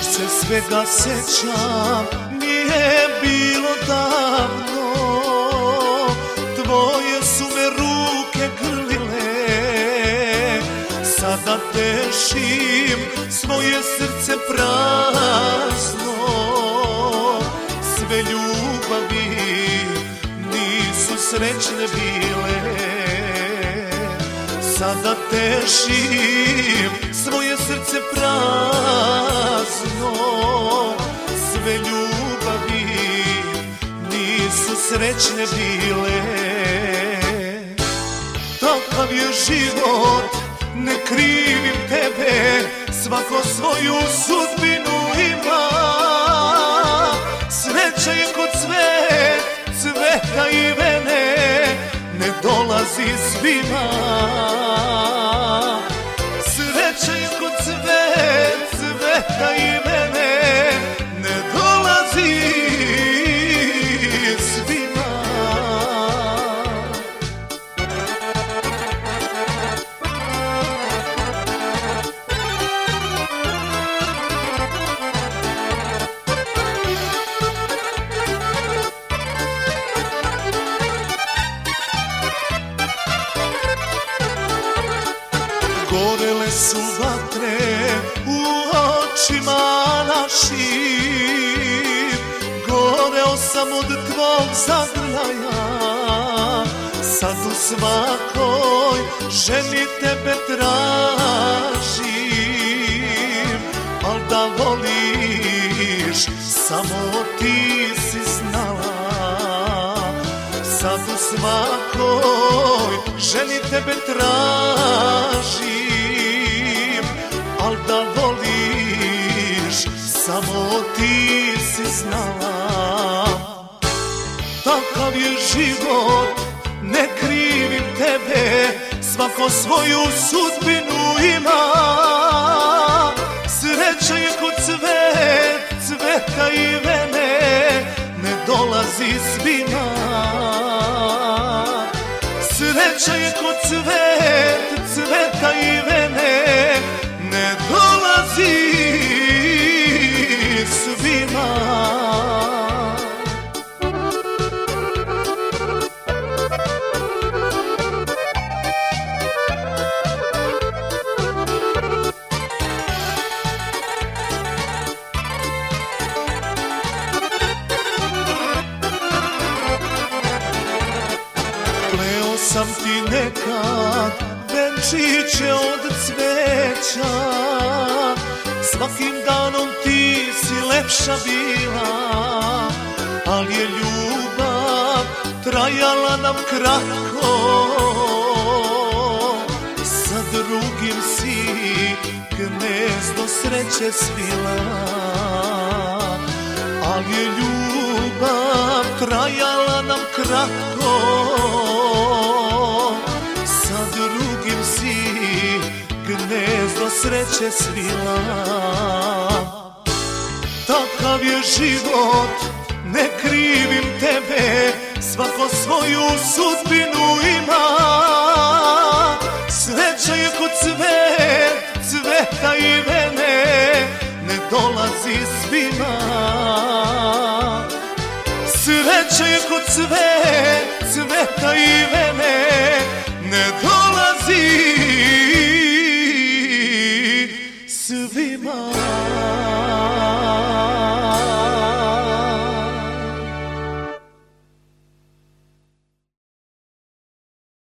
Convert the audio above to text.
Još se svega sećam, nije bilo davno, tvoje su me ruke grlile. Sada tešim svoje srce prazno, sve ljubavi nisu srećne bile. Sada tešim svoje srce prazno, sve ljubavi nisu srećne bile. Takav je život, ne krivim tebe, svako svoju sudbinu ima. Sreća je kod cveta i vene, ne dolazi svima. Sreća je kod cveta i vene, ne dolazi svima. Gorele su vatre u očima našim, goreo sam od tvog zagrljaja. Sad u svakoj ženi tebe tražim, al da voliš samo ti si znala. Sad u svakoj ženi tebe tražim, al da voliš samo ti si znala. Takav je život, ne krivim tebe, svako svoju sudbinu ima. Sreća je kod cveta i vene, ne dolazi svima. Sreća je kod cveta i vene, ne dolazi svima. Pleo sam ti nekad venčiće od cveća, svakim danom ti si lepša bila, al je ljubav trajala nam kratko. Sa drugim si gnezdo sreće svila, al je ljubav trajala nam kratko. Sa drugim si gnezdo sreće svila. Takav je život, ne krivim tebe, svako svoju sudbinu ima. Sreća je kod cveta i vene, ne dolazi svima. Sreća je kod cveta i vene,